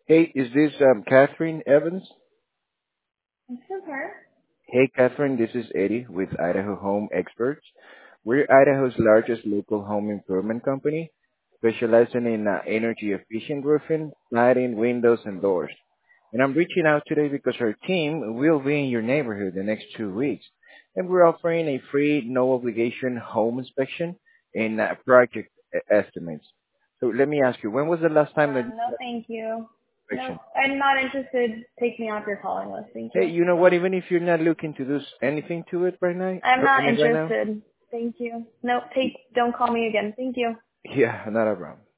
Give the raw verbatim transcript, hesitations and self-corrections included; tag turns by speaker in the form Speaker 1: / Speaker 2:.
Speaker 1: Hey, is this um, Catherine Evans?
Speaker 2: This is her.
Speaker 1: Hey, Catherine, this is Eddie with Idaho Home Experts. We're Idaho's largest local home improvement company, specializing in uh, energy efficient roofing, lighting, windows, and doors. And I'm reaching out today because our team will be in your neighborhood the next two weeks, and we're offering a free, no obligation home inspection and uh, project e- estimates. So let me ask you, when was the last time that you
Speaker 2: Um, no,
Speaker 1: had
Speaker 2: thank you.
Speaker 1: an
Speaker 2: No,
Speaker 1: inspection?
Speaker 2: I'm not interested. Take me off your calling list. Thank
Speaker 1: Hey,
Speaker 2: you.
Speaker 1: you know what? Even if you're not looking to do s- anything to it right now,
Speaker 2: I'm
Speaker 1: I
Speaker 2: not
Speaker 1: mean right now,
Speaker 2: interested. Thank you. No, take. Don't call me again. Thank you.
Speaker 1: yeah, not a problem.